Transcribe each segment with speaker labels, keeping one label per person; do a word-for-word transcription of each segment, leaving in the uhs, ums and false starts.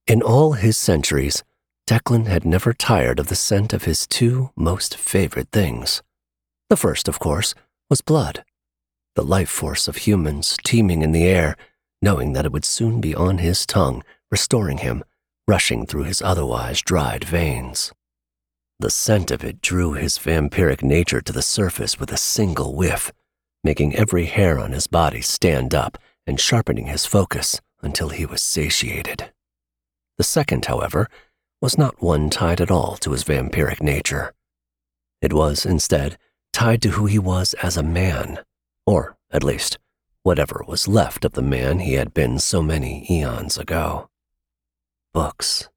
Speaker 1: In all his centuries, Declan had never tired of the scent of his two most favorite things. The first, of course, was blood, the life force of humans teeming in the air, knowing that it would soon be on his tongue, restoring him, rushing through his otherwise dried veins. The scent of it drew his vampiric nature to the surface with a single whiff, making every hair on his body stand up and sharpening his focus until he was satiated. The second, however, was not one tied at all to his vampiric nature. It was, instead, tied to who he was as a man, or, at least, whatever was left of the man he had been so many eons ago. Books.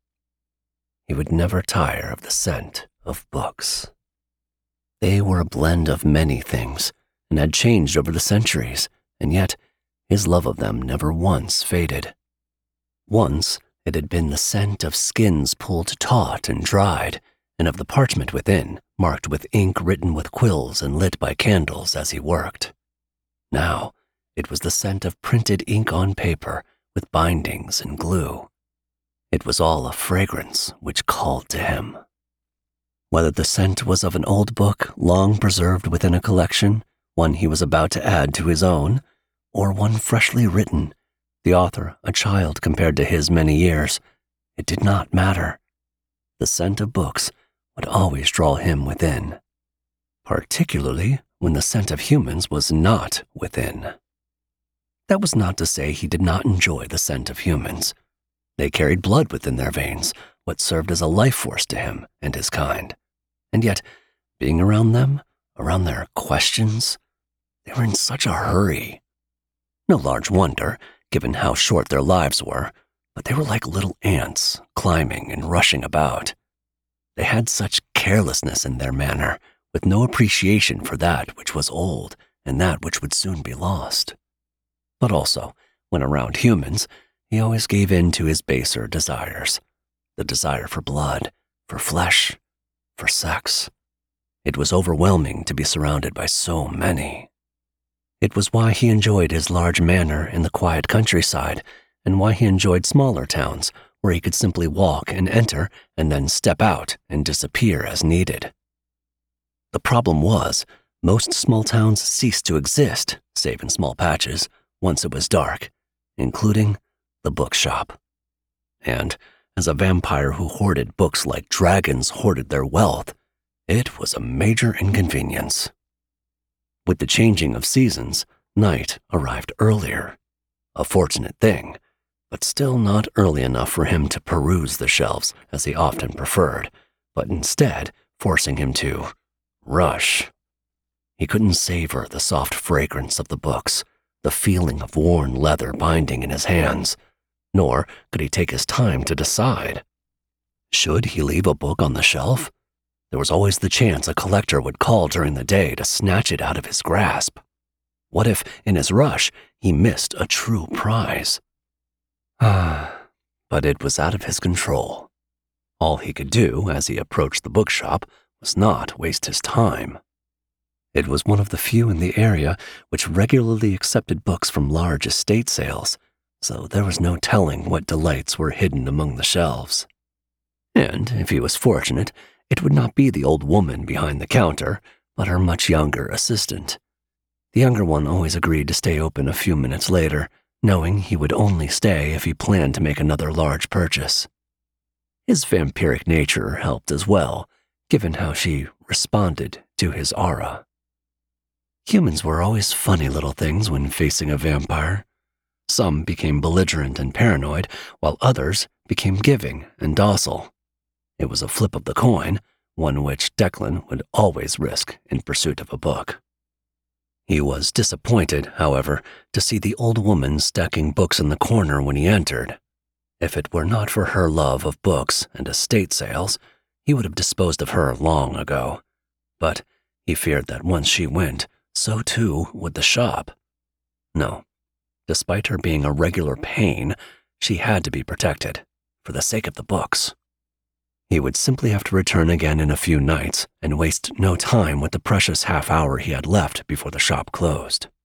Speaker 1: He would never tire of the scent of books. They were a blend of many things and had changed over the centuries, and yet his love of them never once faded. Once, it had been the scent of skins pulled taut and dried, and of the parchment within, marked with ink written with quills and lit by candles as he worked. Now, it was the scent of printed ink on paper with bindings and glue. It was all a fragrance which called to him. Whether the scent was of an old book long preserved within a collection, one he was about to add to his own, or one freshly written, the author a child compared to his many years, it did not matter. The scent of books would always draw him within, particularly when the scent of humans was not within. That was not to say he did not enjoy the scent of humans. They carried blood within their veins, what served as a life force to him and his kind. And yet, being around them, around their questions, they were in such a hurry. No large wonder, given how short their lives were, but they were like little ants, climbing and rushing about. They had such carelessness in their manner, with no appreciation for that which was old and that which would soon be lost. But also, when around humans, he always gave in to his baser desires, the desire for blood, for flesh, for sex. It was overwhelming to be surrounded by so many. It was why he enjoyed his large manor in the quiet countryside, and why he enjoyed smaller towns where he could simply walk and enter and then step out and disappear as needed. The problem was, most small towns ceased to exist, save in small patches, once it was dark, including the bookshop. And, as a vampire who hoarded books like dragons hoarded their wealth, it was a major inconvenience. With the changing of seasons, night arrived earlier. A fortunate thing, but still not early enough for him to peruse the shelves as he often preferred, but instead forcing him to rush. He couldn't savor the soft fragrance of the books, the feeling of worn leather binding in his hands, nor could he take his time to decide. Should he leave a book on the shelf? There was always the chance a collector would call during the day to snatch it out of his grasp. What if, in his rush, he missed a true prize? Ah, but it was out of his control. All he could do as he approached the bookshop was not waste his time. It was one of the few in the area which regularly accepted books from large estate sales, so there was no telling what delights were hidden among the shelves. And, if he was fortunate, it would not be the old woman behind the counter, but her much younger assistant. The younger one always agreed to stay open a few minutes later, knowing he would only stay if he planned to make another large purchase. His vampiric nature helped as well, given how she responded to his aura. Humans were always funny little things when facing a vampire. Some became belligerent and paranoid, while others became giving and docile. It was a flip of the coin, one which Declan would always risk in pursuit of a book. He was disappointed, however, to see the old woman stacking books in the corner when he entered. If it were not for her love of books and estate sales, he would have disposed of her long ago. But he feared that once she went, so too would the shop. No, despite her being a regular pain, she had to be protected, for the sake of the books. He would simply have to return again in a few nights and waste no time with the precious half hour he had left before the shop closed.